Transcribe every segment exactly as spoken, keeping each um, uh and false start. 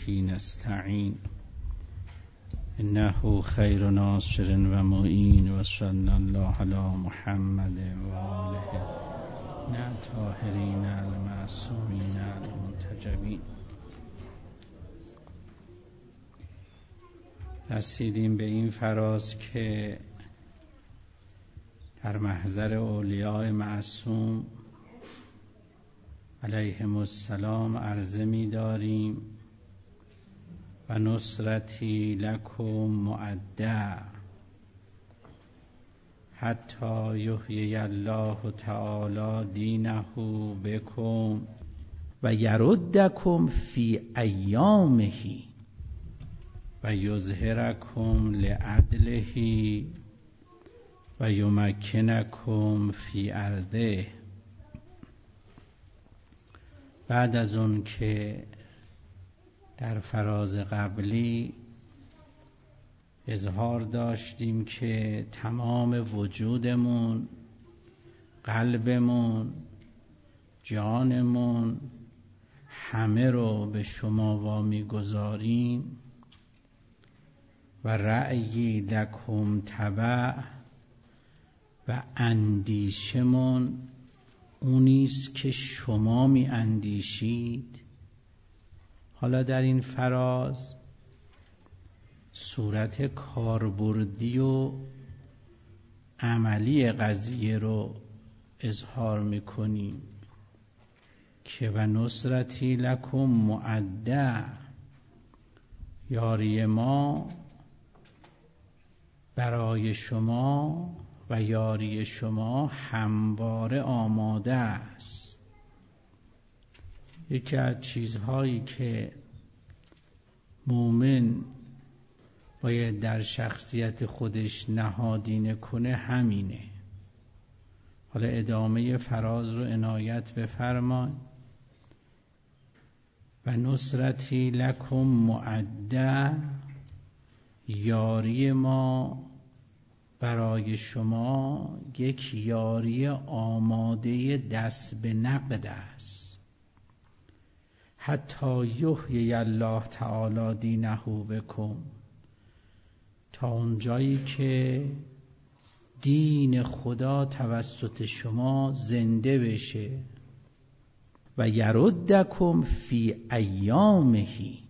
به نستعین انه خیر ناصر و معین و صلی الله علی محمد و آله الطاهرین المعصومین المنتجبین. رسیدیم به این فراز که در محضر اولیاء معصوم علیهم السلام عرضه می داریم و نصرتی لکم معده حتی یحیی الله تعالی دینه بکم و یردکم فی ایامه و یظهرکم لعدله و یمکنکم فی ارضه. بعد از اون که در فراز قبلی اظهار داشتیم که تمام وجودمون، قلبمون، جانمون همه رو به شما وامی گذاریم و رأیی لکم تبع و اندیشمون اونیست که شما می اندیشید. حالا در این فراز صورت کاربردی و عملی قضیه رو اظهار میکنیم که و نصرتی لکم معده، یاری ما برای شما و یاری شما همواره آماده است. یکی از چیزهایی که مومن باید در شخصیت خودش نهادینه کنه همینه. حالا ادامه فراز رو عنایت بفرمایید. و نصرتی لکم معده، یاری ما برای شما یک یاری آماده دست به نقد است. حتی یحیی الله تعالی دینه بکم، تا اونجایی که دین خدا توسط شما زنده بشه. و یردکم فی ایامه،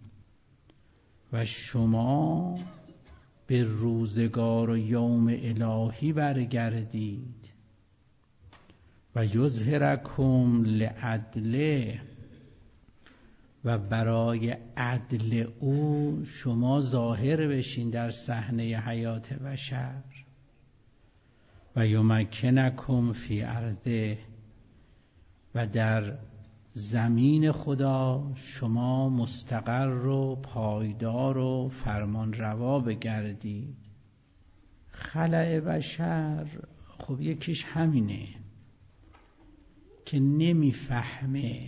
و شما به روزگار و یوم الهی برگردید. و یظهرکم لعدله، و برای عدل او شما ظاهر بشین در صحنه حیات بشر. و یمکنکم فی ارضه، و در زمین خدا شما مستقر و پایدار و فرمان روا بگردید. خلأ بشر خب یکیش همینه که نمیفهمه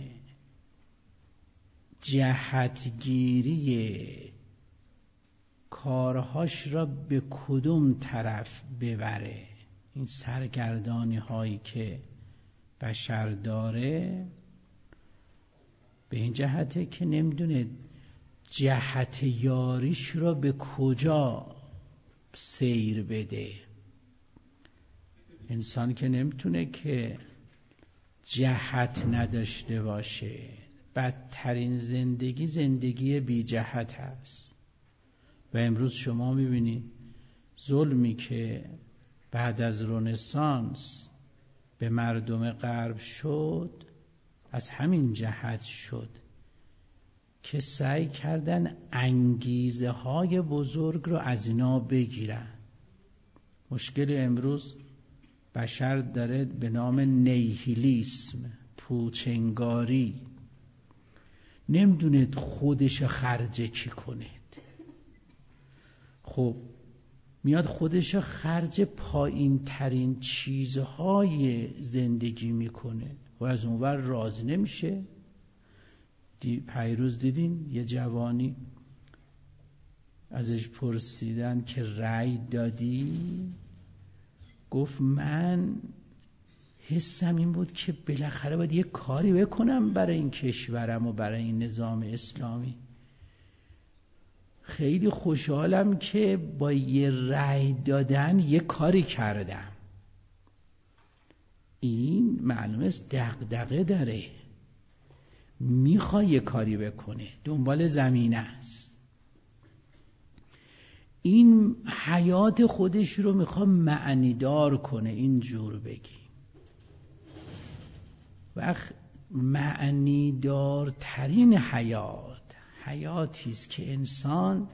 جهتگیری کارهاش را به کدوم طرف ببره. این سرگردانی هایی که بشر داره به این جهته که نمیدونه جهت یاریش را به کجا سیر بده. انسان که نمیتونه که جهت نداشته باشه. بدترین زندگی زندگی بی جهت هست. و امروز شما میبینید ظلمی که بعد از رنسانس به مردم غرب شد از همین جهت شد که سعی کردن انگیزه های بزرگ رو از اینا بگیرن. مشکل امروز بشر داره به نام نیهیلیسم، پوچنگاری. نمیدونه خودش خرج چی کنه. خب میاد خودش خرج پایین ترین چیزهای زندگی میکنه و از اونور راضی نمیشه. دی پیروز دیدین یه جوانی ازش پرسیدن که رأی دادی؟ گفت من حسم این بود که بالاخره باید یه کاری بکنم برای این کشورم و برای این نظام اسلامی. خیلی خوشحالم که با یه رأی دادن یه کاری کردم. این معلومه است دغدغه داره، میخواد یه کاری بکنه، دنبال زمینه است. این حیات خودش رو میخواد معنی دار کنه، اینجور بگی. وقت معنی دارترین حیات حیاتی است که انسان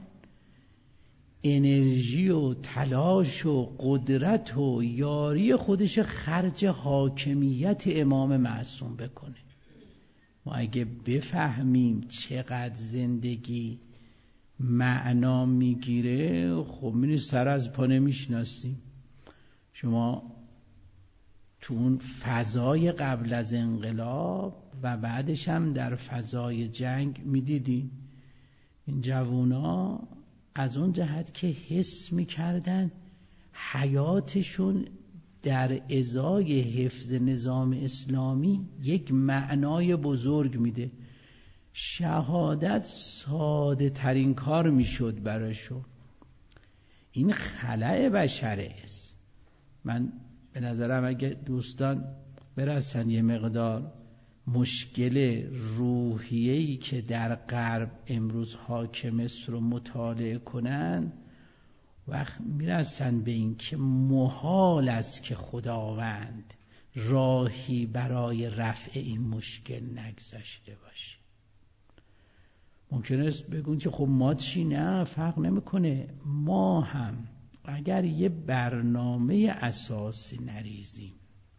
انرژی و تلاش و قدرت و یاری خودش خرج حاکمیت امام معصوم بکنه. ما اگه بفهمیم چقدر زندگی معنا میگیره، خب می‌بینی سر از پا نمیشناسیم. شما تو اون فضای قبل از انقلاب و بعدش هم در فضای جنگ میدیدین این جوونا از اون جهت که حس میکردن حیاتشون در ازای حفظ نظام اسلامی یک معنای بزرگ میده. شهادت ساده ترین کار میشد براشون. این خلأ بشره است. من به نظرم اگه دوستان برسن یه مقدار مشکل روحیه‌ای که در غرب امروز حاکم است رو مطالعه کنن، وقت میرسن به این که محال است که خداوند راهی برای رفع این مشکل نگذاشته باشه. ممکن است بگون که خب ما چی؟ نه، فرق نمیکنه. ما هم اگر یه برنامه اساسی نریزیم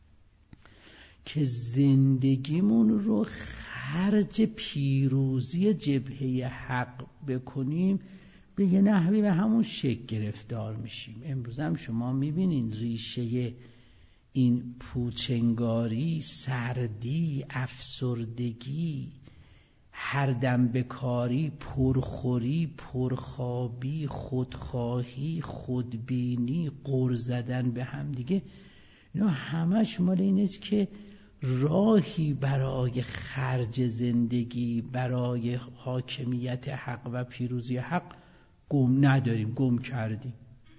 که زندگیمون رو خرج پیروزی جبهه حق بکنیم، به یه نحوی به همون شکل گرفتار میشیم. امروز هم شما میبینین ریشه این پوچنگاری، سردی، افسردگی، هر دم بکاری، پرخوری، پرخوابی، خودخواهی، خودبینی، غر زدن به هم دیگه، اینا همش مال این است که راهی برای خرج زندگی، برای حاکمیت حق و پیروزی حق گم نداریم، گم کردیم.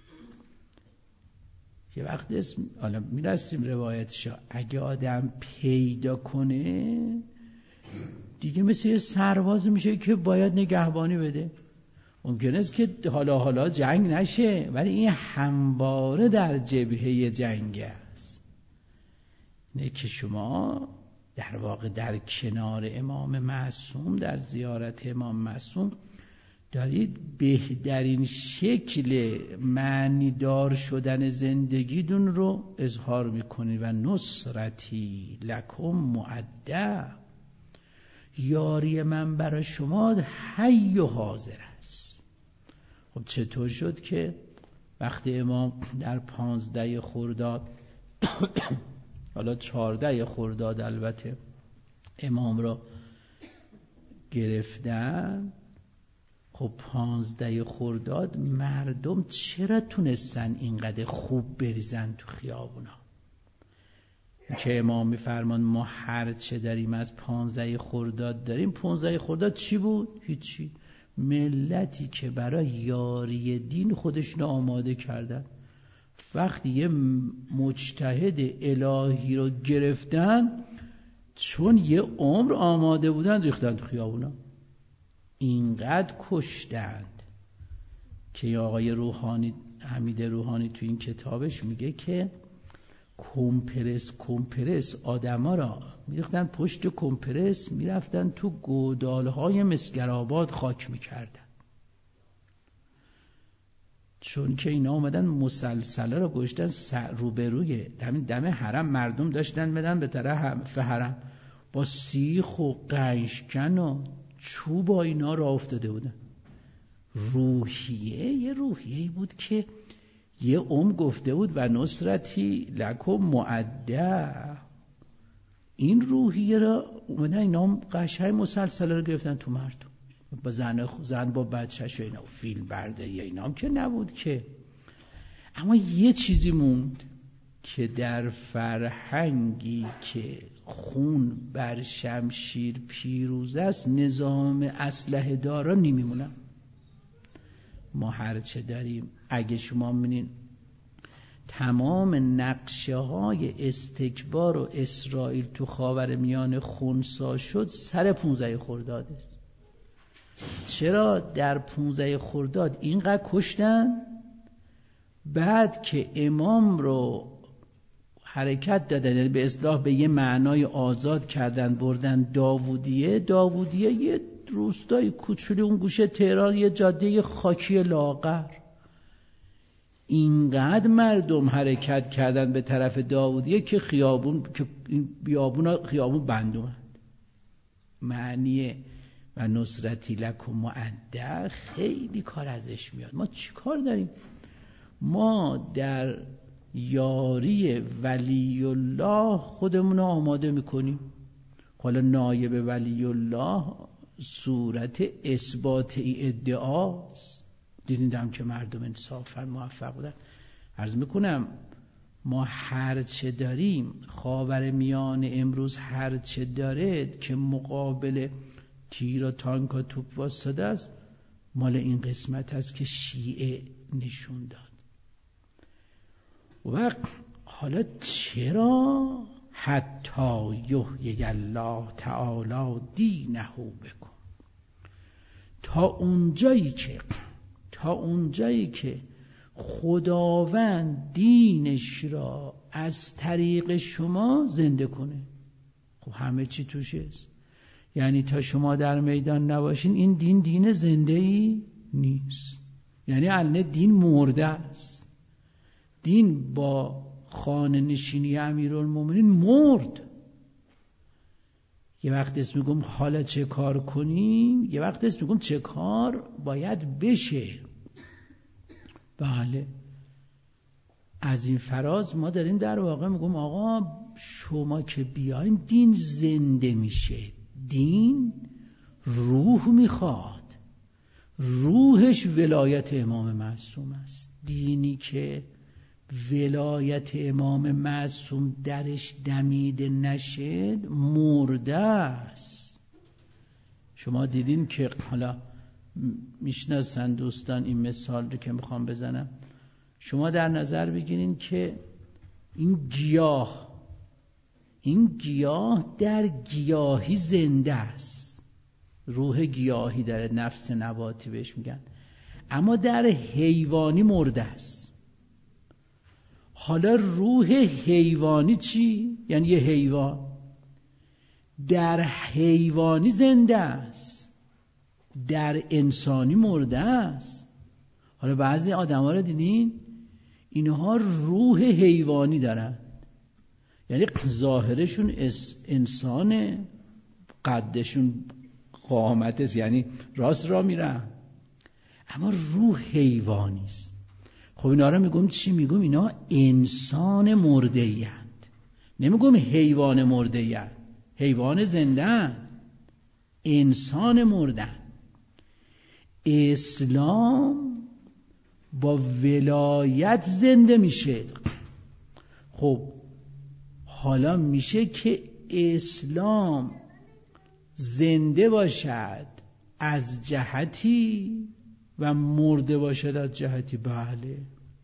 یه وقت اسم حالا میرسیم روایتشا، اگه آدم پیدا کنه دیگه مثل یه سرباز میشه که باید نگهبانی بده. ممکن است که حالا حالا جنگ نشه، ولی این همواره در جبهه جنگ است. نه که شما در واقع در کنار امام معصوم، در زیارت امام معصوم دارید بهترین شکل معنی دار شدن زندگیتون رو اظهار میکنید. و نصرتی لکم معده، یاری من برای شما حی و حاضر است. خب چطور شد که وقتی امام در پانزده خرداد حالا چهارده خرداد البته امام را گرفتن، خب پانزده خرداد مردم چرا تونستن اینقدر خوب بریزن تو خیابونا؟ که امام میفرمان ما هر چه داریم از پانزده خرداد داریم. پانزده خرداد چی بود؟ هیچی. ملتی که برای یاری دین خودشون آماده کردن، وقتی یه مجتهد الهی رو گرفتن، چون یه عمر آماده بودن ریختن تو خیابونا. اینقدر کشتند که آقای روحانی، حمید روحانی تو این کتابش میگه که کمپرس کمپرس آدما را میریختن پشت کمپرس، میرفتن تو گودالهای مسگرآباد خاک میکردن، چون که اینا اومدن مسلسله را گذاشتن روبروی همین دم حرم. مردم داشتن بدن به طرف حرم با سیخ و قنشکن و چوب و اینا را افتاده بودن. روحیه یه روحیه‌ای بود که یه عمر گفته بود و نصرتی لکم معده. این روحیه را اومدن اینا قشنگ مسلسله رو گرفتن تو مردم، با زن زن با بچه‌ش و اینا، فیلم برداری اینا هم که نبود که. اما یه چیزی موند که در فرهنگی که خون بر شمشیر پیروز است، نظام اسلحه دارا نمیمونن. ما هرچه داریم، اگه شما ببینید تمام نقشه های استکبار و اسرائیل تو خاورمیانه خنثی شد سر پونزده خرداد است. چرا در پونزده خرداد اینقدر کشتن؟ بعد که امام رو حرکت دادن، یعنی به اصطلاح به یه معنای آزاد کردن، بردن داوودیه. داوودیه یه روستای کوچولی اون گوشه تهران، یه جاده خاکی لاغر. اینقدر مردم حرکت کردن به طرف داوودیه که خیابون که بیابون خیابون بند اومد. معنی و نصرتی لکم معده خیلی کار ازش میاد. ما چی کار داریم؟ ما در یاری ولی الله خودمون رو آماده میکنیم. حالا نایب ولی الله صورت اثبات ادعاست. دیدیم که مردم انصافا موفق بودن. عرض میکنم ما هرچه داریم، خاورمیانه امروز هرچه داره که مقابل تیر و تانک و توپ واسطه است، مال این قسمت است که شیعه نشون داد. و حالا چرا حتی یحیی الله تعالی دینه بکن، تا اونجایی که تا اونجایی که خداوند دینش را از طریق شما زنده کنه. خب همه چی توش است. یعنی تا شما در میدان نباشین این دین دین زنده ای نیست. یعنی الان دین مرده است. دین با خانه نشینی امیرالمومنین مرد. یه وقت اسم میگم حالا چه کار کنیم، یه وقت اسم میگم چه کار باید بشه. بله، از این فراز ما داریم در واقع میگم آقا شما که بیاین دین زنده میشه. دین روح میخواد، روحش ولایت امام معصوم است. دینی که ولایت امام معصوم درش دمیده نشه مرده است. شما دیدین که حالا میشناسن دوستان این مثال رو که میخوام بزنم. شما در نظر بگیرین که این گیاه این گیاه در گیاهی زنده است، روح گیاهی داره، نفس نباتی بهش میگن، اما در حیوانی مرده است. حالا روح حیوانی چی؟ یعنی یه حیوان در حیوانی زنده است، در انسانی مرده است. حالا بعضی آدم ها رو دیدین اینها روح حیوانی دارن، یعنی ظاهرشون انسانه، قدشون قامتش یعنی راست را میرن، اما روح حیوانی است. خب اینا رو میگم چی؟ میگم اینا انسان مرده ایند، نمیگم حیوان مرده ایند. حیوان زنده، انسان مرده. اسلام با ولایت زنده میشه. خب حالا میشه که اسلام زنده باشد از جهتی و مرده باشد از جهتی. بله،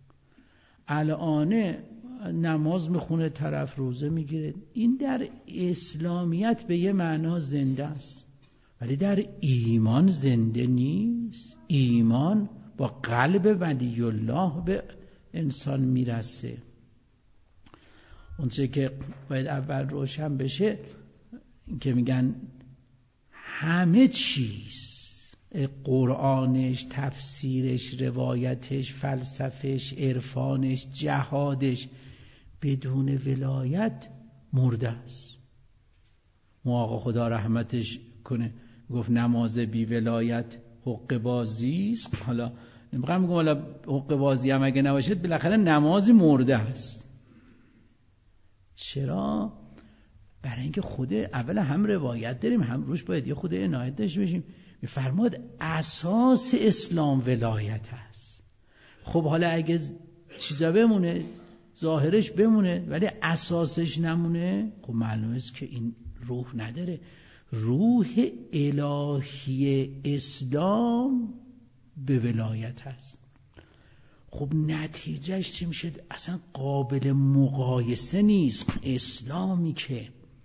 الان نماز میخونه طرف، روزه میگیره، این در اسلامیت به یه معنا زنده است، ولی در ایمان زنده نیست. ایمان با قلب ولی الله به انسان میرسه. اونچه که باید اول روشن بشه که میگن همه چیز، قرآنش، تفسیرش، روایتش، فلسفهش، عرفانش، جهادش بدون ولایت مرده است. ما آقا خدا رحمتش کنه گفت نماز بی ولایت حق بازی است. حالا نمیخوام بگم حالا حق بازی هم اگه نباشد بالاخره نمازی مرده است. چرا؟ برای اینکه خود اول هم روایت داریم، هم روش باید یه خود عنایت داشته باشیم. میفرماد اساس اسلام ولایت است. خب حالا اگه چیزا بمونه، ظاهرش بمونه ولی اساسش نمونه، خب معلومه است که این روح نداره. روح الهی اسلام به ولایت هست. خب نتیجهش چی میشه؟ اصلا قابل مقایسه نیست. اسلامی که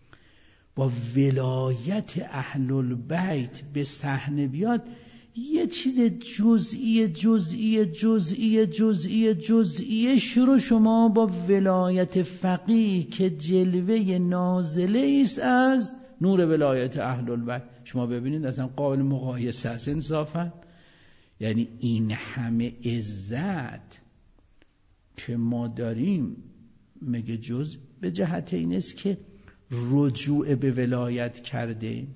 با ولایت اهل البیت به صحنه بیاد، یه چیز جزئی جزئی جزئی جزئی جزئیش رو شما با ولایت فقیه که جلوه نازله است از نور ولایت اهل البیت، شما ببینید اصلا قابل مقایسه است انصافا. یعنی این همه عزت که ما داریم مگه جز به جهت این است که رجوع به ولایت کرده؟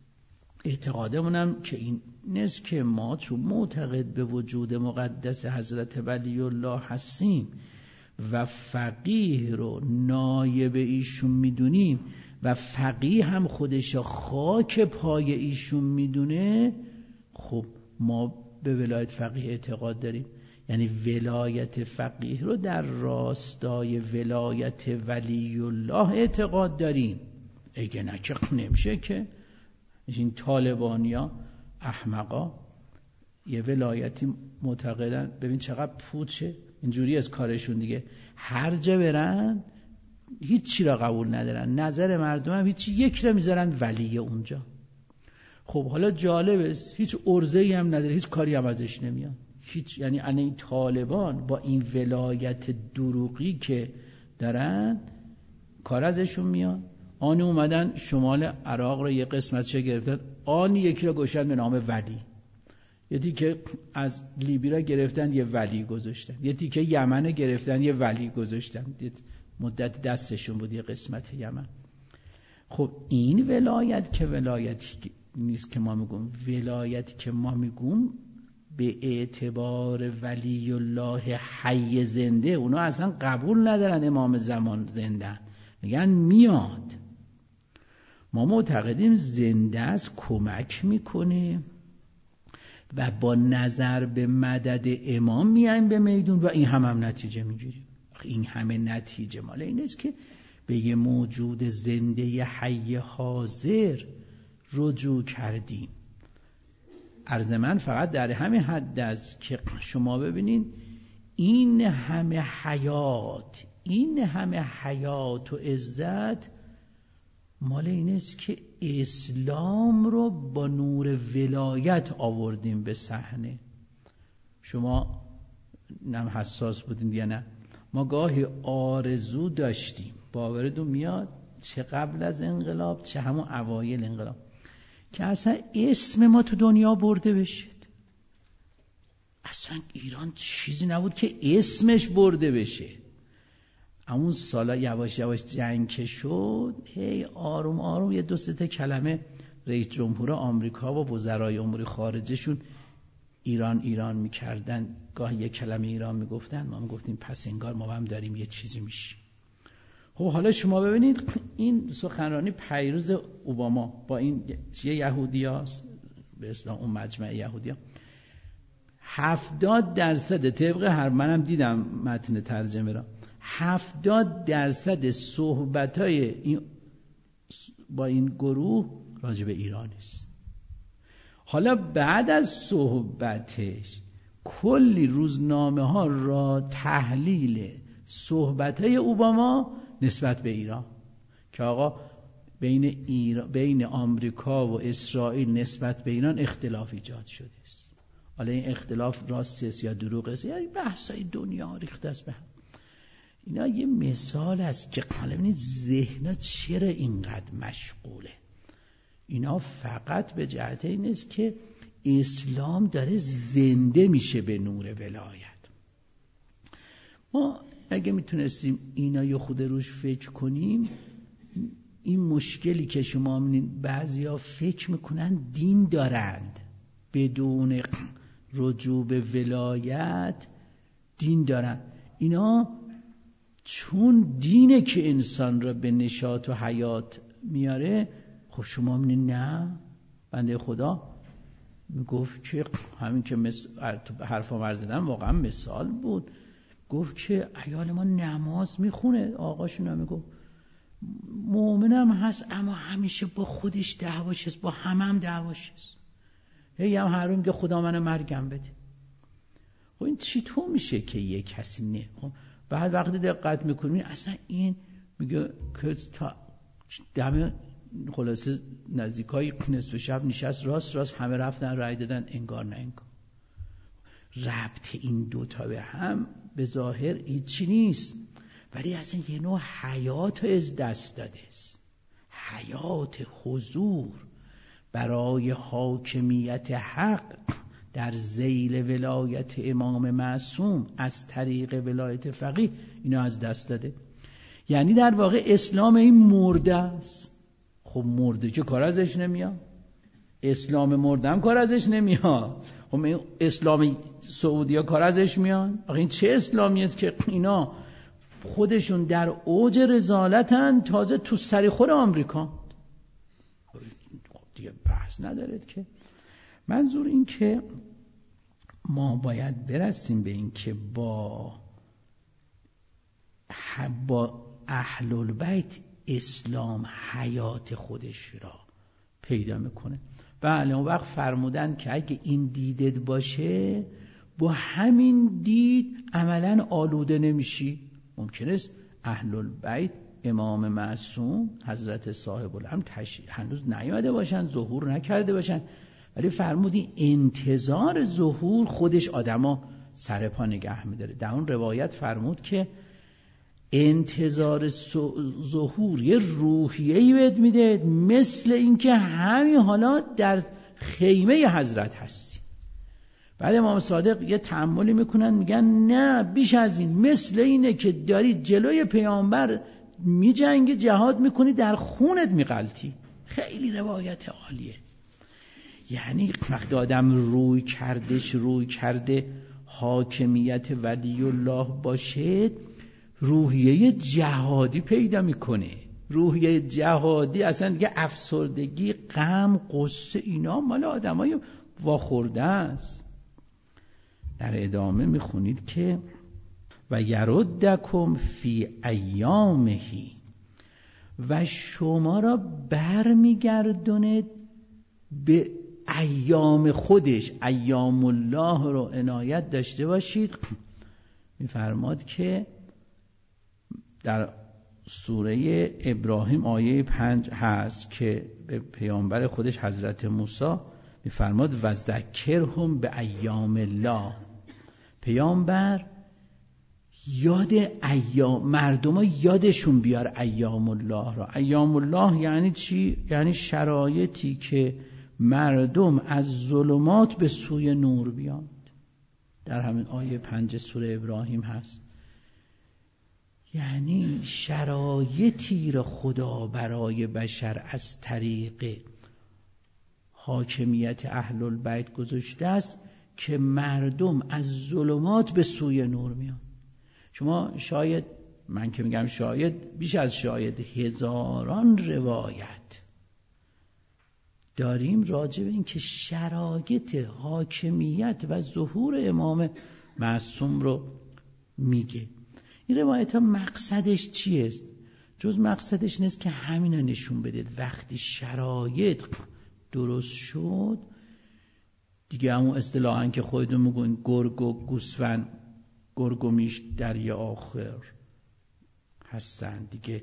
اعتقادمونم که این نیست که ما چون معتقد به وجود مقدس حضرت ولی الله هستیم و فقیه رو نایب ایشون میدونیم و فقیه هم خودش خاک پای ایشون میدونه، خب ما به ولایت فقیه اعتقاد داریم. یعنی ولایت فقیه رو در راستای ولایت ولی الله اعتقاد داریم. اگه نه که نمیشه که. این طالبانیا احمقا یه ولایتی معتقدن، ببین چقدر پوچه، اینجوری از کارشون دیگه، هر جا برن هیچی را قبول ندارن، نظر مردم هم هیچی، یک را میذارن ولی اونجا. خب حالا جالب است، هیچ ارزه‌ای هم نداره، هیچ کاری هم ازش نمیاد، هیچ. یعنی ان این طالبان با این ولایت دروغی که دارن کار ازشون میاد. آن اومدن شمال عراق رو یه قسمتش گرفتن، آن یکی رو گوشن به نام ولی، یه تیکه از لیبی را گرفتن یه ولی گذاشتن، یه تیکه یمن گرفتن یه ولی گذاشتن، مدت دستشون بود یه قسمت یمن. خب این ولایت که ولایتی نیست که ما میگیم، ولایتی که ما میگیم به اعتبار ولی الله حی زنده، اونا اصلا قبول ندارن امام زمان زنده، میگن میاد. ما معتقدیم زنده است، کمک میکنه و با نظر به مدد امام میایم به میدون و این هم هم نتیجه میگیریم. این همه نتیجه مال این است که به یه موجود زنده حی حاضر رجوع کردیم. عرض من فقط در همین حد است که شما ببینید این همه حیات، این همه حیات و عزت مال این است که اسلام رو با نور ولایت آوردیم به صحنه. شما نم حساس بودین یا نه؟ ما گاهی آرزو داشتیم، باورتون میاد، چه قبل از انقلاب چه همون اوایل انقلاب، که اصلا اسم ما تو دنیا برده بشید. اصلا ایران چیزی نبود که اسمش برده بشه. همون سالا یواش یواش جنگ که شد، هی آروم آروم یه دو سه تا کلمه رئیس جمهور آمریکا و وزرای امور خارجه شون ایران ایران میکردن، گاهی یه کلمه ایران میگفتن، ما میگفتیم پس انگار ما هم داریم یه چیزی میشیم. خب حالا شما ببینید این سخنرانی پیروز اوباما با این چیه یهودیاست، به اصطلاح اون مجمع یهودیا، هفتاد درصد طبق هر، منم دیدم متن ترجمه را، هفتاد درصد صحبتای این با این گروه راجع به ایران است. حالا بعد از صحبتش کلی روزنامه ها را تحلیل صحبتای اوباما نسبت به ایران که آقا بین ایران، بین آمریکا و اسرائیل نسبت به ایران اختلاف ایجاد شده است. حالا این اختلاف راست است یا دروغ است، یعنی بحثای دنیا ریخته است به هم. اینا یه مثال است که حالا ببینید ذهن‌ها چرا اینقدر مشغوله. اینا فقط به جهت این است که اسلام داره زنده میشه به نور ولایت. ما اگه میتونستیم اینا یه خود روش فکر کنیم، این مشکلی که شما می‌بینید بعضیا فکر میکنن دین دارند، بدون رجوع به ولایت دین دارن. اینا چون دینه که انسان را به نشاط و حیات میاره. خب شما می‌بینید نه، بنده خدا میگفت که همین که حرفا ورزیدم واقعا مثال بود، گفت که عیال ما نماز میخونه، آقاشون هم میگفت مؤمنم هست اما همیشه با خودش دعواش هست، با همه هم دعواش هست. هی هم هر روز که خدا منو مرگم بده. خب این چطور میشه که یه کسی نه؟ خب بعد وقتی دقت میکنی اصلا این میگه که تا دم خلاصه نزدیکای نصف شب نشست، راست راست همه رفتن رای دادن، انگار نه انگار. ربط این دوتا به هم به ظاهر هیچی نیست، ولی اصلا یه نوع حیات از دست داده است، حیات حضور برای حاکمیت حق در ذیل ولایت امام معصوم از طریق ولایت فقیه اینو از دست داده. یعنی در واقع اسلام این مرده است. خب مرده که کار ازش نمیاد، اسلام مرده هم کار ازش نمیاد. خب اسلام سعودی ها کار ازش میاد؟ آخه این چه اسلامی است که اینا خودشون در اوج رذالتن، تازه تو سر خور آمریکا. خب دیگه بحث ندارد که. منظور این که ما باید برسیم به این که با با اهل البیت اسلام حیات خودش را پیدا میکنه. بله اون وقت فرمودن که اگه این دیدت باشه با همین دید عملا آلوده نمیشی. ممکن است اهل البیت امام معصوم حضرت صاحب الامر هنوز نیامده باشن، ظهور نکرده باشن، ولی فرمودی انتظار ظهور خودش آدمو سر پا نگه می‌داره. در اون روایت فرمود که انتظار ظهور یه روحیه‌ای بهت میده، مثل اینکه همین حالا در خیمه حضرت هستی. بعد امام صادق یه تأملی میکنن، میگن نه بیش از این، مثل اینه که داری جلوی پیامبر میجنگی، جهاد میکنی، در خونت میغلطی. خیلی روایت عالیه. یعنی وقتی آدم روی کردش روی کرده حاکمیت ولی الله باشه، روحیه جهادی پیدا میکنه. روحیه جهادی اصلا دیگه افسردگی، غم، غصه اینا مال آدمای واخورده است. در ادامه میخونید که و یردکم فی ایامهی، و شما را برمیگردونه به ایام خودش. ایام الله رو عنایت داشته باشید. میفرماد که در سوره ابراهیم آیه پنج هست که به پیامبر خودش حضرت موسی میفرماد و ذکرهم به ایام الله. پیامبر یاد ایام مردم ها یادشون بیار ایام الله را. ایام الله یعنی چی؟ یعنی شرایطی که مردم از ظلمات به سوی نور بیان. در همین آیه پنج سوره ابراهیم هست. یعنی شرایطی را خدا برای بشر از طریق حاکمیت اهل البیت گذاشته است که مردم از ظلمات به سوی نور میان. شما شاید، من که میگم شاید، بیش از شاید هزاران روایت داریم راجع به این که شرایط حاکمیت و ظهور امام معصوم رو میگه. این روایت ها مقصدش چیه؟ جز مقصدش نیست که همین رو نشون بده وقتی شرایط درست شد دیگه همون اصطلاحاً که خودتون میگن گرگ و گوسفند، گرگ و میش دریا آخر هستن دیگه،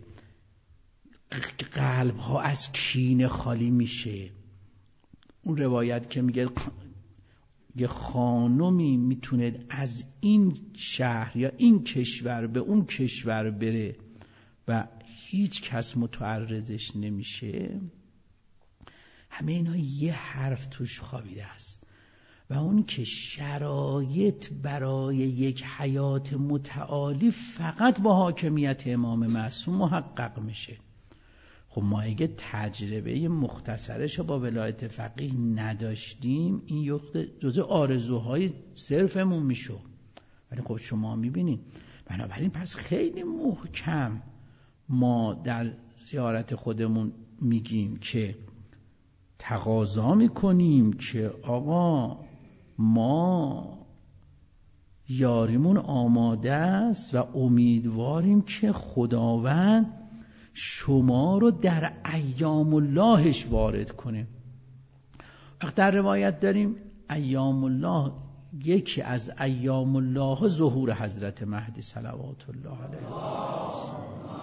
قلب ها از کینه خالی میشه. اون روایت که میگه یه خانمی میتونه از این شهر یا این کشور به اون کشور بره و هیچ کس متعرضش نمیشه، همه اینا یه حرف توش خوابیده است و اون که شرایط برای یک حیات متعالی فقط با حاکمیت امام معصوم محقق میشه. خب ما اگه تجربه مختصرش با ولایت فقیه نداشتیم این جزء آرزوهای صرفمون میشو. ولی خب شما میبینید، بنابراین پس خیلی محکم ما در زیارت خودمون میگیم که تقاضا میکنیم که آقا ما یاریمون آماده است و امیدواریم که خداوند شما رو در ایام اللهش وارد کنه. وقت در روایت داریم ایام الله یکی از ایام الله ظهور حضرت مهدی صلوات الله علیه است.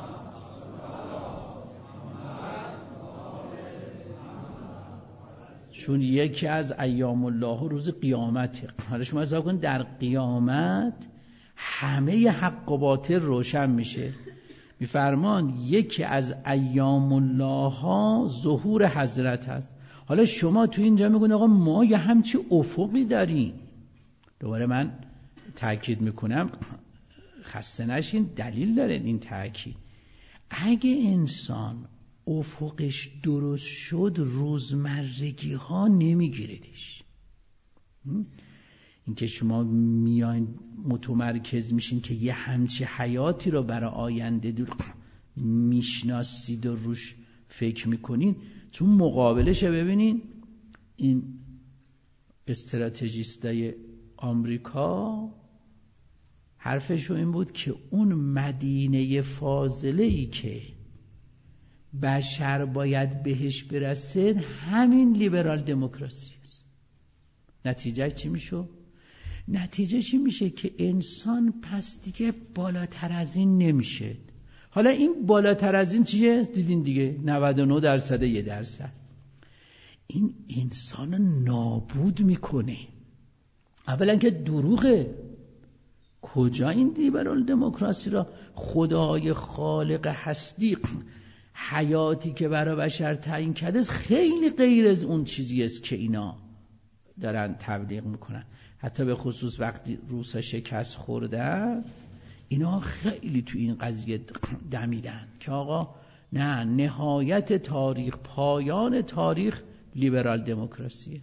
چون یکی از ایام الله روز قیامته. حالا شما حساب کن در قیامت همه حق و باطل روشن میشه. میفرمان یکی از ایام الله ها ظهور حضرت هست. حالا شما تو اینجا میگون آقا ما یه همچی افقی داریم. دوباره من تاکید میکنم خسته نشین، دلیل داره این تاکید. اگه انسان افقش درست شد روزمرگی ها نمیگیردش. این که شما میاین متمرکز میشین که یه همچی حیاتی رو برای آینده دور میشناسید و روش فکر میکنین، چون مقابلش ببینین این استراتژیستای آمریکا حرفشو این بود که اون مدینه فاضله‌ای که بشر باید بهش برسه همین لیبرال دموکراسی است. نتیجه چی میشه؟ نتیجه چی میشه؟ که انسان پس دیگه بالاتر از این نمیشه. حالا این بالاتر از این چیه؟ دیدین دیگه نود و نه درصد یه درصد. این انسان نابود میکنه. اولا که دروغه. کجا این لیبرال دموکراسی را خدای خالق هستی حیاتی که برای بشر تعیین کرده خیلی غیر از اون چیزی است که اینا دارن تبلیغ میکنن. حتی به خصوص وقتی روسا شکست خوردن اینا خیلی تو این قضیه دمیدن که آقا نه، نهایت تاریخ، پایان تاریخ لیبرال دموکراسیه.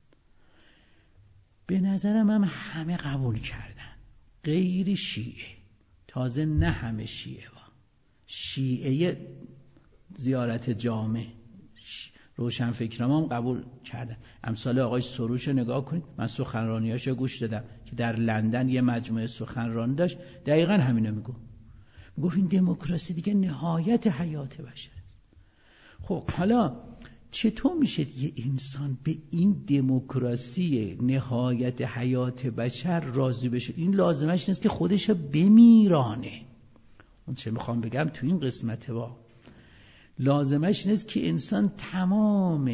به نظرم هم همه قبول کردن غیر شیعه. تازه نه همه شیعه ها. شیعه زیارت جامع روشن فکرام هم قبول کردن. امثال آقای سروش رو نگاه کنید. من سخنرانیاشو گوش دادم که در لندن یه مجموعه سخنرانی داشت، دقیقا همینو میگو. میگفت این دموکراسی دیگه نهایت حیات بشر است. خب حالا چطور میشه یه انسان به این دموکراسی نهایت حیات بشر راضی بشه؟ این لازمش نیست که خودشو بمیرانه. اون چه میخوام بگم تو این قسمت با لازمش نیست که انسان تمام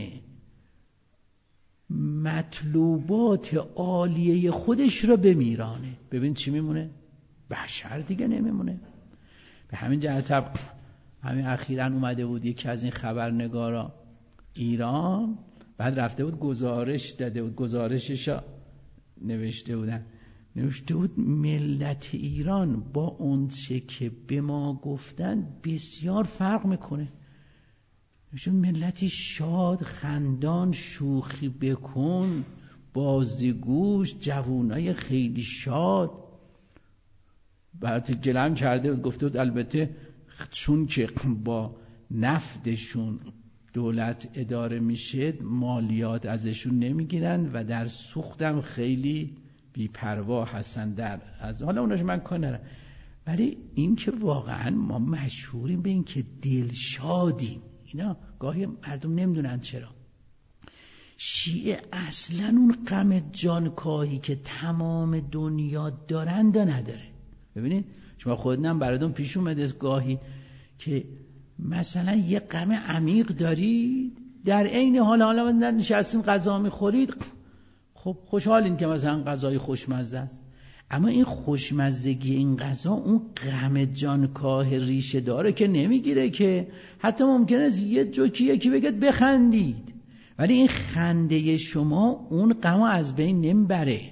مطلوبات عالیه خودش رو بمیرانه. ببین چی میمونه؟ بشر دیگه نمیمونه. به همین جهت همین اخیراً اومده بود یکی از این خبرنگارا ایران، بعد رفته بود گزارش داده بود، گزارشش نوشته بودن نوشته بود ملت ایران با اون چه که به ما گفتن بسیار فرق میکنه. نوشته ملتی شاد، خندان، شوخی بکن، بازیگوش، جوانای خیلی شاد. بعد گلم کرده بود، گفته بود البته چون که با نفدشون دولت اداره میشه مالیات ازشون نمیگیرن و در سوختم خیلی بی‌پروا هستن. در از حالا اوناش من کار ندارم، ولی این که واقعا ما مشهوریم به این که دلشادیم. اینا گاهی مردم نمیدونن چرا. شیعه اصلا اون غم جانکاهی که تمام دنیا دارند نداره. ببینید شما خودتونم براتون پیش اومده گاهی که مثلا یه غم عمیق دارید، در عین حال حالا نشستین غذا میخورید، خب خوشحالین که مثلا غذای خوشمزه است، اما این خوشمزگی این غذا اون غم جانکاه ریشه داره که نمیگیره، که حتی ممکنه از یه جوکی یکی بگید بخندید، ولی این خنده شما اون غم از بین نمیبره.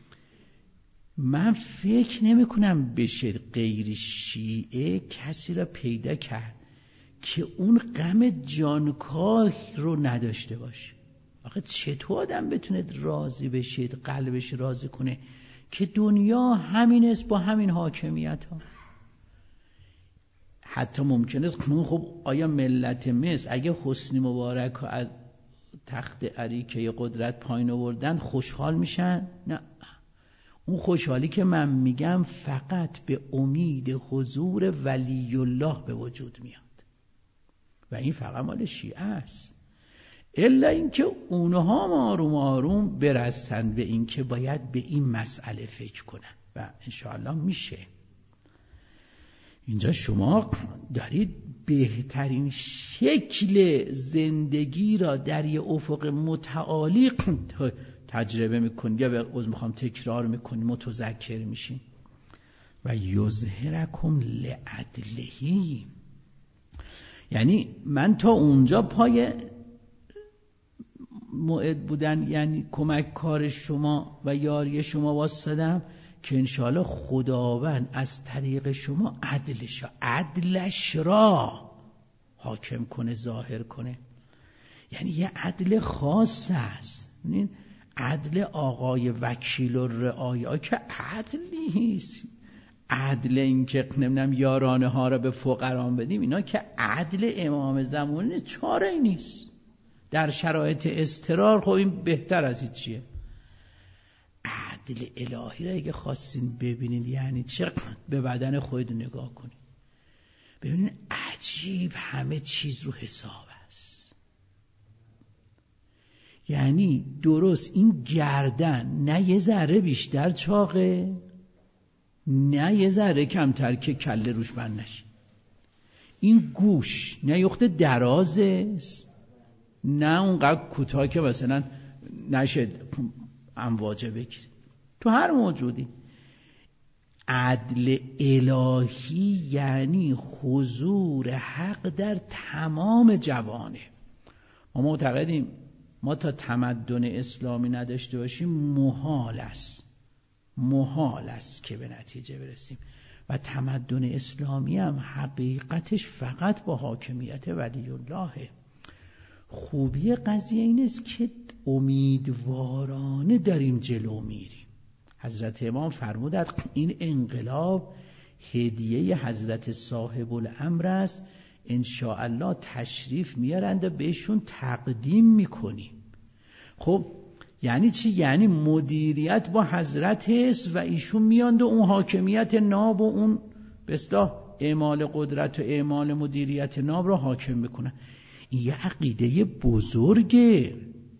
من فکر نمی کنم بشه غیر شیعه کسی را پیدا کرد که اون غم جانکاه رو نداشته باشه. آخه چطور آدم بتونه راضی بشید، قلبش راضی کنه که دنیا همین است با همین حاکمیت ها؟ حتی ممکنه خب آیا ملت مصر اگه حسنی مبارک ها از تخت اریکه قدرت پایین آوردن خوشحال میشن؟ نه، اون خوشحالی که من میگم فقط به امید حضور ولی الله به وجود میاد و این فقط مال شیعه است. الا اینکه اونها آروم آروم برسن به اینکه باید به این مسئله فکر کنن و انشاءالله میشه. اینجا شما دارید بهترین شکل زندگی را در یه افق متعالی تجربه میکنید یا به عذر میخوام تکرار میکنید، متذکر میشین. و یظهرکم لعدلهی، یعنی من تا اونجا پای موعد بودن یعنی کمک کار شما و یاری شما واسدم که انشاءالله خداوند از طریق شما عدلش عدلش را حاکم کنه، ظاهر کنه. یعنی یه عدل خاص است. عدل آقای وکیل و رعایا که عدل نیست. عدل این که نمیدونم یارانه ها را به فقران بدیم، اینا که عدل امام زمان چاره ای نیست. در شرایط اضطرار خب این بهتر از هیچیه. عدل الهی را اگه خواستین ببینید یعنی چقدر به بدن خود نگاه کنید، ببینید عجیب همه چیز رو حساب است. یعنی درست این گردن نه یه ذره بیشتر چاقه نه یه ذره کمتر که کله روش بند نشه. این گوش نه یخت درازه نه اونقدر کوتاه که مثلا نشه امواجه بگیره. تو هر موجودی عدل الهی یعنی حضور حق در تمام جوانه. ما معتقدیم ما تا تمدن اسلامی نداشته باشیم محال است محال است که به نتیجه برسیم. و تمدن اسلامی هم حقیقتش فقط با حاکمیت ولی اللهه. خوبی قضیه این است که امیدوارانه داریم جلو میریم. حضرت امام فرمودند این انقلاب هدیه حضرت صاحب الامر است، ان شاء الله تشریف میارند و بهشون تقدیم میکنیم. خب یعنی چی؟ یعنی مدیریت با حضرت است و ایشون میاند و اون حاکمیت ناب و اون به اصطلاح اعمال قدرت و اعمال مدیریت ناب را حاکم میکنن. این یه عقیده بزرگه.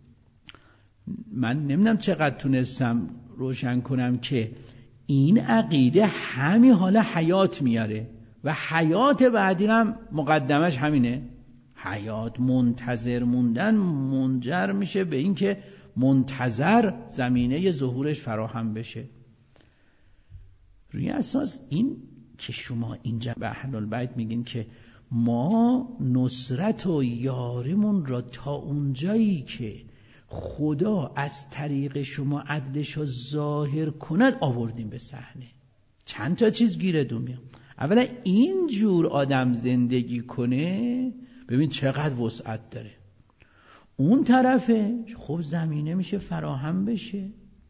من نمیدونم چقدر تونستم روشن کنم که این عقیده همین حالا حیات میاره و حیات بعدی هم مقدمش همینه. حیات منتظر موندن منجر میشه به این که منتظر زمینه ظهورش فراهم بشه. روی اساس این که شما اینجا به اهل البیت میگین که ما نصرت و یاریمون را تا اونجایی که خدا از طریق شما عدلش رو ظاهر کند آوردیم به صحنه. چند تا چیز گیره دو میام. اولا این جور آدم زندگی کنه ببین چقدر وسعت داره. اون طرفه خب زمینه میشه فراهم بشه.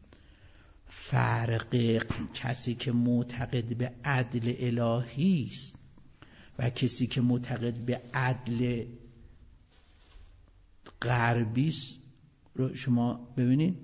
فرق کسی که معتقد به عدل الهی است و کسی که معتقد به عدل غربی است رو شما ببینید.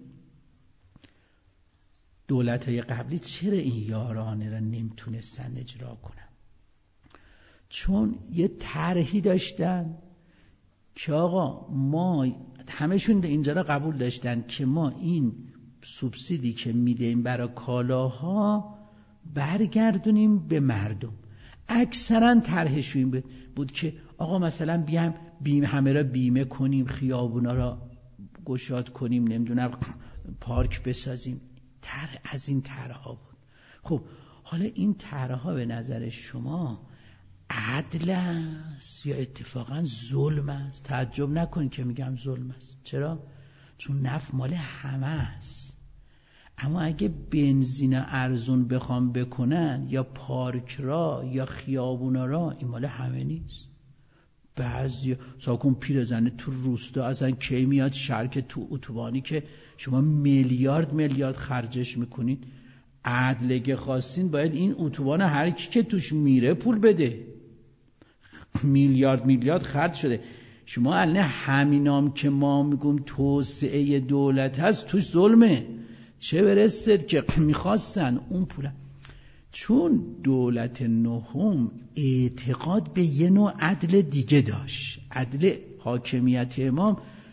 دولت‌های قبلی چرا این یارانه را نمیتونستن اجرا کنن؟ چون یه طرحی داشتن که آقا ما همشون اینجا را قبول داشتن که ما این سوبسیدی که میدیم برای کالاها برگردونیم به مردم. اکثرا طرحش این بود که آقا مثلا بیایم بیمه همه را بیمه کنیم، خیابونا را گشاد کنیم، نمیدونم پارک بسازیم. طرح از این طرحها بود. خب حالا این طرحها به نظر شما عدل است یا اتفاقا ظلم است؟ تعجب نکنید که میگم ظلم است. چرا؟ چون نفع مال همه است. اما اگه بنزین ارزون بخوام بکنن یا پارک را یا خیابونا را، این مال همه نیست. بعضی ساکن پیرزنه تو روستا اصلا کی میاد شرک تو اتوبانی که شما میلیارد میلیارد خرجش میکنین. عدل که خواستین باید این اتوبان هر کی که توش میره پول بده. میلیارد میلیارد خرج شده. شما الان همینام که ما میگم توسعه دولت هست توش ظلمه. چه برسد که میخواستن اون پول. چون دولت نهم اعتقاد به یه نوع عدل دیگه داشت. عدل حاکمیت امام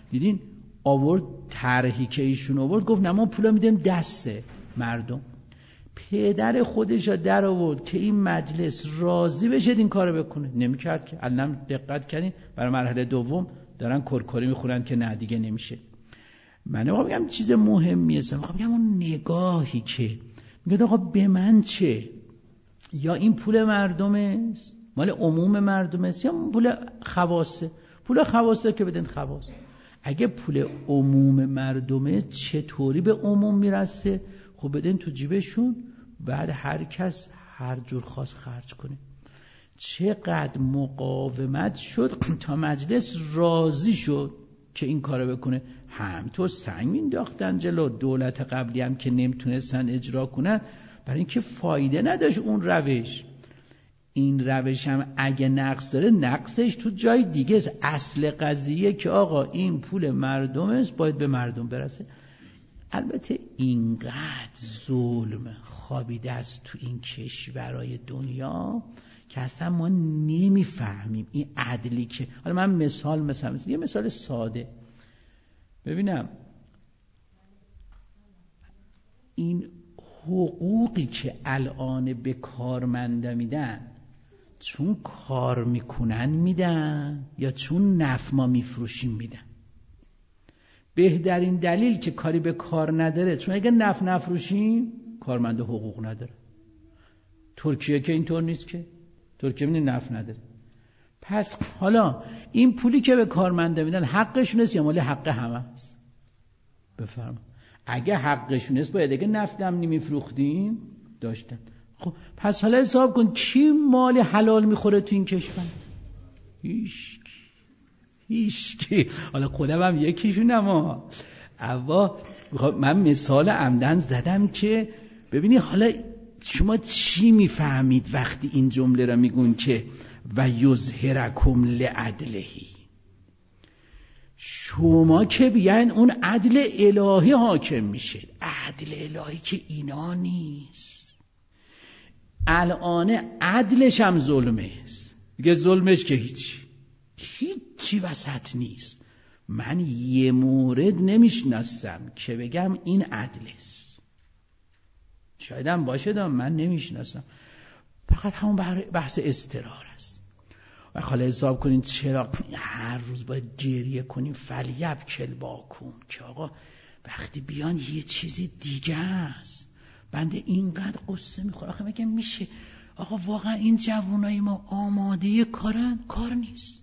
دیدین آورد طرحی که ایشون آورد، گفت نه ما پولا میدیم دست مردم. پدر خودش را در آورد که این مجلس راضی بشه این کارو بکنه، نمیکرد که. الان دقت کنین برای مرحله دوم دارن کرکری میخورن که نه دیگه نمیشه. من میگم چیز مهمیه، میگم اون نگاهی که میگه آقا به من چه، یا این پول مردمه مال عموم مردمه یا پول خواصه. پول خواصه که بدن خواص. اگه پول عموم مردمه چطوری به عموم میرسه؟ خب بدن تو جیبشون، بعد هر کس هر جور خواست خرج کنه. چقدر مقاومت شد تا مجلس راضی شد که این کارو بکنه. همینطور سنگ مینداختن جلو دولت قبلی هم که نمیتونستن اجرا کنن، برای اینکه فایده نداشت اون روش. این روش هم اگه نقص داره، نقصش تو جای دیگه است. اصل قضیه که آقا این پول مردم است، باید به مردم برسه. البته اینقدر ظلم خوابیده است تو این کشورهای دنیا که اصلا ما نمیفهمیم این عدلی که. حالا من مثال مثلا, مثلا یه مثال ساده ببینم، این حقوقی که الان به کارمندا میدن چون کار میکنن میدن یا چون نفت ما میفروشیم میدن؟ بهترین دلیل که کاری به کار نداره، چون اگه نفت نفروشیم کارمنده حقوق نداره. ترکیه که اینطور نیست که، ترکیه میدین نفت نداره. پس حالا این پولی که به کارمنده میدن حقشون است یا مال حق همه است؟ بفرما. اگه حقشون است باید اگه نفت هم نمیفروختیم داشتن. خب پس حالا حساب کن کی مال حلال میخوره تو این کشور؟ هیچ هیچ کی. حالا خودم هم یکیشونم ها. اوا من مثال عمدن زدم که ببینی حالا شما چی میفهمید وقتی این جمله را میگون که و یظهرکم لعدلهی. شما که بیان اون عدل الهی حاکم میشه. عدل الهی که اینا نیست. الان عدلش هم ظلمه است دیگه. ظلمش که هیچ هیچی وسط نیست. من یه مورد نمیشناسم که بگم این عدل است. شاید هم باشه دام من نمیشناسم. فقط همون بحث استقرار است. و حالا حساب کنین چرا هر روز باید گریه کنیم فلیبکل باکون که آقا وقتی بیان یه چیزی دیگه است. بنده اینقدر قصه میخوره. آخه میگم میشه آقا واقعا این جوانای ما آماده کارن؟ کار نیست.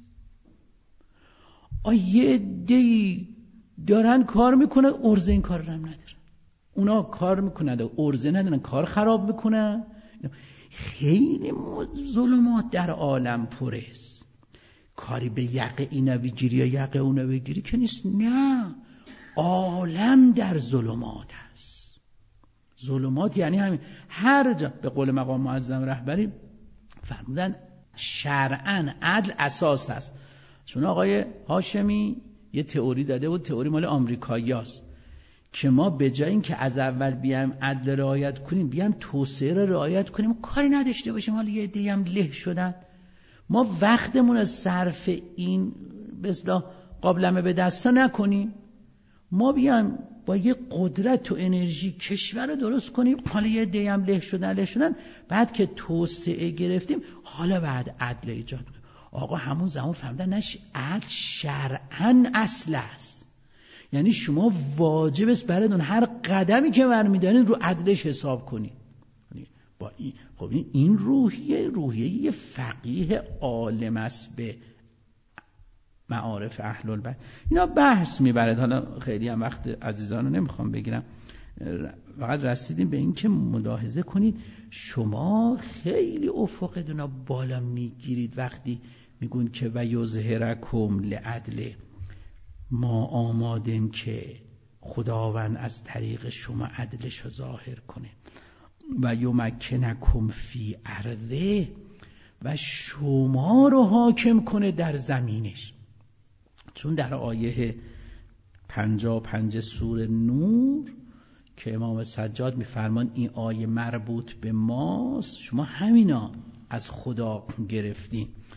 آ یه دی دارن کار میکنن ارزه این کار رو هم ندارن. اونا کار میکنن ارزه ندارن، کار خراب میکنن. خیلی ظلمات در عالم پرست. کاری به یقه اینا بگیری یا یقه اونا بگیری که نیست. نه، عالم در ظلمات هست. ظلمات یعنی همین. هر جا به قول مقام معظم رهبری فرمودن شرعاً عدل اساس هست. چون آقای هاشمی یه تئوری داده بود، تئوری مال آمریکاییاست، که ما به جای این که از اول بیایم عدل رعایت کنیم بیایم توسعه را رعایت کنیم، کاری نداشته باشیم. حالا یه عده‌ای هم له شدن، ما وقتمون از صرف این به اصطلاح قابلمه به دستا نکنیم. ما بیایم با یه قدرت و انرژی کشور رو درست کنیم. حالا یه عده‌ای هم له شدن له شدن بعد که توسعه گرفتیم حالا بعد عدل ایجاد کنیم. آقا همون زمان فهمیدن نش عدل شرعاً اصل است. یعنی شما واجب است براتون هر قدمی که برمی‌دارین رو عدلش حساب کنید. با این خب این روحیه روحیه فقیه عالم است به معارف اهل البیت. اینا بحث میبرد. حالا خیلی هم وقت عزیزانو نمیخوام بگیرم. فقط رسیدیم به این که ملاحظه کنید شما خیلی افقتون بالا میگیرید وقتی میگون که و یظهرکم لعدل. ما آمادیم که خداوند از طریق شما عدلش رو ظاهر کنه. و یمکنکم فی ارضه، و شما رو حاکم کنه در زمینش. چون در آیه پنجاه و پنج سوره نور که امام سجاد میفرمان این آیه مربوط به ماست، شما همینا از خدا گرفتین.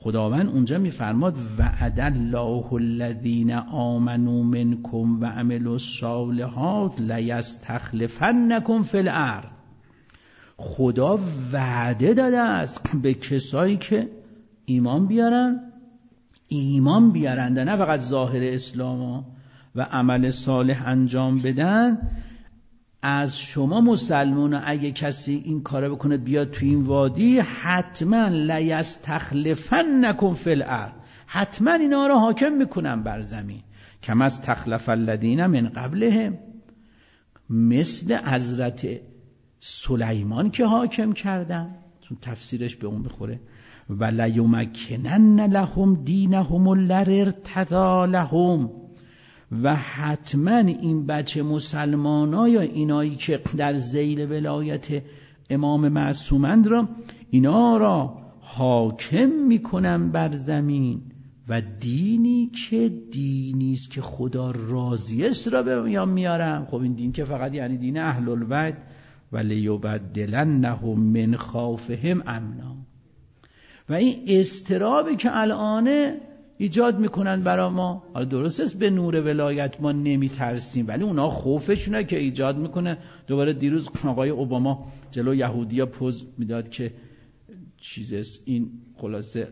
خداوند اونجا میفرماد وعد الله الذین آمنوا منکم و عملوا الصالحات لیستخلفنکم فی الارض. خدا وعده داده است به کسایی که ایمان بیارن ایمان بیارن نه فقط ظاهر اسلام و عمل صالح انجام بدن. از شما مسلمان اگه کسی این کارو بکنه بیاد تو این وادی، حتما لیستخلفنکم فی الارض، حتما اینا رو حاکم میکنن بر زمین. کما استخلف الذین من قبلهم، مثل حضرت سلیمان که حاکم کردن، چون تفسیرش به اون بخوره. و لیمکنن لهم دینهم الذی ارتضی لهم، و حتما این بچه مسلمانا یا اینایی که در ذیل ولایت امام معصومند را اینا را حاکم میکنن بر زمین، و دینی که دینی است که خدا راضی است را به میان میارم. خب این دین که فقط یعنی دین اهل البیت، و لیبدلنهم من خوفهم امنا. و این اضطرابی که الان ایجاد میکنن برای ما، حالا درست است به نور ولایت ما نمیترسیم، ولی اونا خوفشونه که ایجاد میکنه. دوباره دیروز آقای اوباما جلو یهودیا پوز میداد که چیز است، این خلاصه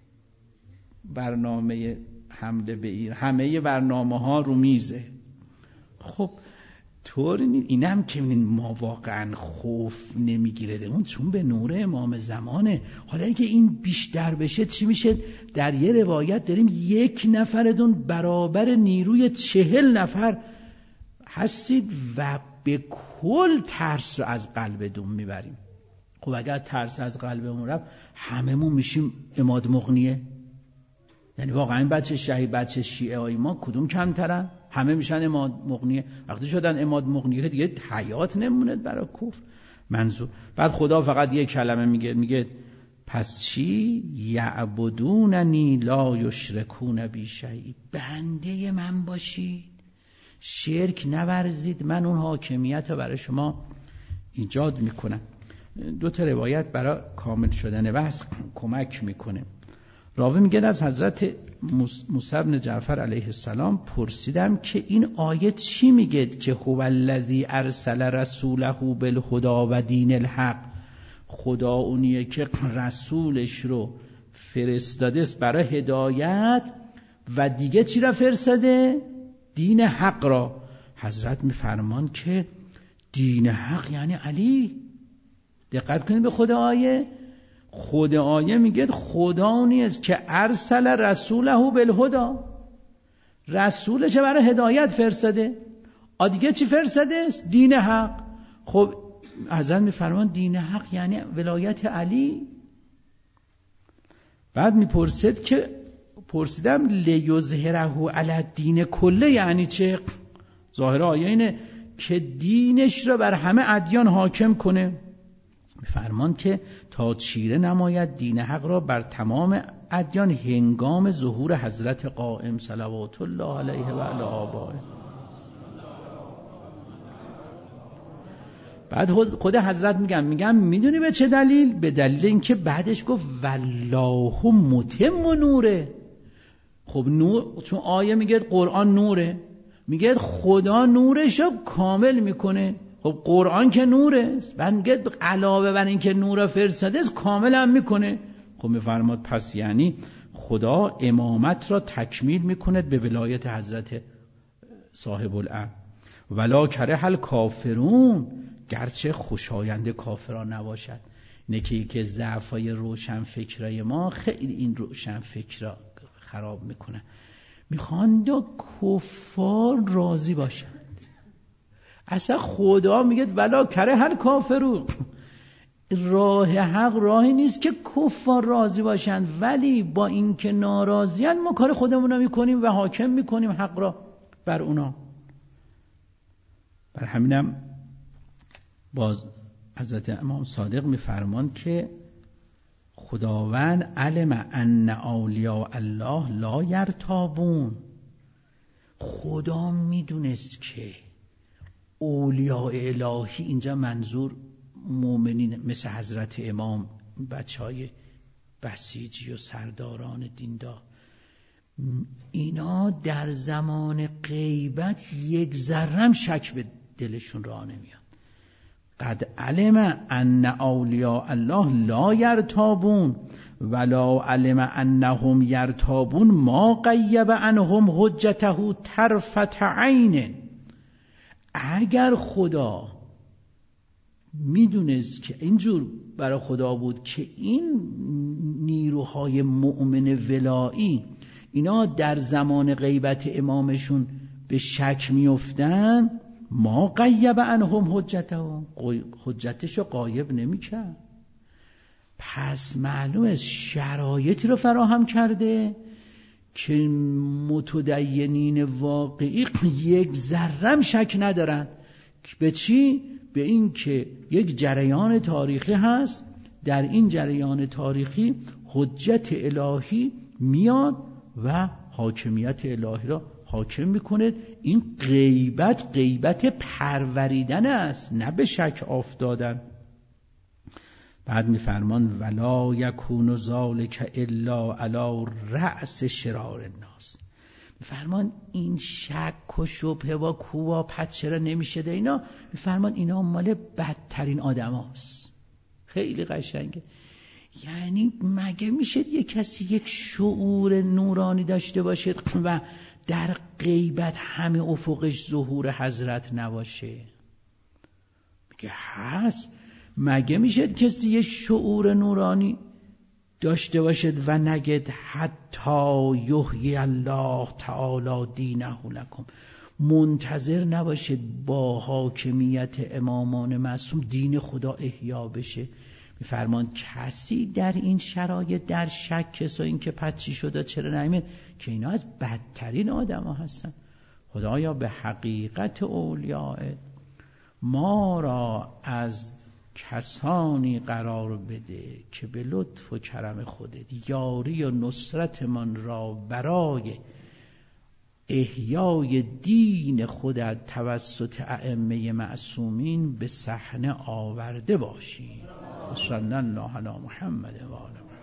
برنامه حمله به ایران، همه برنامه ها رو میزه. خب طور اینم که ما واقعا خوف نمیگیره اون، چون به نور امام زمانه. حالا اینکه این بیشتر بشه چی میشه؟ در یه روایت داریم یک نفرتون برابر نیروی چهل نفر هستید و به کل ترس رو از قلبتون میبریم. خب اگر ترس از قلبمون رفت هممون میشیم عماد مغنیه. یعنی واقعا بچه شهید بچه شیعه های ما کدوم کمترن؟ همه میشن عماد مغنیه. وقتی شدن عماد مغنیه دیگه حیات نمونه برای کفر. منظور بعد خدا فقط یک کلمه میگه، میگه پس چی؟ یعبدوننی لا یشرکون بی شیء، بنده من باشید، شرک نورزید، من اون حاکمیت رو برای شما ایجاد میکنم. دو تا روایت برای کامل شدن بحث کمک میکنه. راوی میگه از حضرت موسی بن جعفر علیه السلام پرسیدم که این آیه چی میگه که هو الذی ارسل رسوله بالهدی و دین الحق، خدا اونیه که رسولش رو فرستاده است برای هدایت و دیگه چی را فرستاده؟ دین حق را. حضرت میفرمان که دین حق یعنی علی. دقت کنید به خود آیه. خود آیه میگه خدا اونی است که ارسل رسوله بالهدی، رسولش برای هدایت فرستاده، آ دیگه چی فرستاده است؟ دین حق. خب حضرت میفرمان دین حق یعنی ولایت علی. بعد میپرسد که پرسیدم لیظهره علی الدین کله، یعنی چه؟ ظاهر آیه اینه که دینش را بر همه ادیان حاکم کنه. فرمان که تا چیره نماید دین حق را بر تمام ادیان هنگام ظهور حضرت قائم صلوات الله علیه و علی آبائه. بعد خود حضرت میگم میگم میدونی به چه دلیل؟ به دلیل اینکه بعدش گفت والله متم نوره. خب نور، چون آیه میگه قرآن نوره، میگه خدا نورش رو کامل میکنه. خب قرآن که نوره، بعد میگه علاوه بر این که نور فرستاده است کامل هم میکنه. خب میفرماد پس یعنی خدا امامت را تکمیل میکنه به ولایت حضرت صاحب الامر. ولا کره الکافرون، گرچه خوشایند کافران نباشد. اینه که که ضعفای روشن فکرای ما خیلی این روشن فکرا خراب میکنه. میخوان دا کفار راضی باشن. اصلا خدا میگه ولا کره هر کافرون، راه حق راهی نیست که کفار راضی باشند، ولی با این که ناراضیان ما کار خودمون رو میکنیم و حاکم میکنیم حق را بر اونا. بر همینم باز حضرت امام صادق میفرمان که خداوند علم ان اولیاء الله لا یرتابون، خدا میدونست که اولیاء الهی، اینجا منظور مؤمنین مثل حضرت امام، بچهای بسیجی و سرداران دیندار، اینا در زمان غیبت یک ذرم شک به دلشون راه نمیاد. قد علم ان اولیاء الله لا یرتابون ولا علم انهم یرتابون ما غیب عنهم حجته طرفة عین. اگر خدا میدونست که اینجور برای خدا بود که این نیروهای مؤمن ولایی اینا در زمان غیبت امامشون به شک میافتن، ما غیب عنهم حجته، حجتشو غایب نمیکرد. پس معلوم است شرایطی رو فراهم کرده که متدینین واقعی یک ذرم شک ندارن. به چی؟ به این که یک جریان تاریخی هست، در این جریان تاریخی حجت الهی میاد و حاکمیت الهی را حاکم میکنه. این غیبت غیبت پروریدن است، نه به شک افتادن. بعد میفرمان ولا یکون ذلک الا علی رأس شرار الناس. میفرمان این شک و شبهه و کووا پد چرا نمیشه ده اینا، میفرمان اینا مال بدترین آدم هاست. خیلی قشنگه. یعنی مگه میشه یک کسی یک شعور نورانی داشته باشه و در غیبت همه افقش ظهور حضرت نباشه؟ میگه هست. مگه میشه کسی یک شعور نورانی داشته باشد و نگد حتی یحیی الله تعالی دینه لکم، منتظر نباشد با حاکمیت امامان معصوم دین خدا احیا بشه؟ میفرمان کسی در این شرایط در شک کسا این که پچی شده چرا نمیاد، که اینا از بدترین آدم ها هستن. خدایا به حقیقت اولیاء ما را از کسانی قرار بده که به لطف و کرم خودت یاری و نصرت من را برای احیای دین خودت توسط ائمه معصومین به صحنه آورده باشی. صلی الله علی محمد و آله.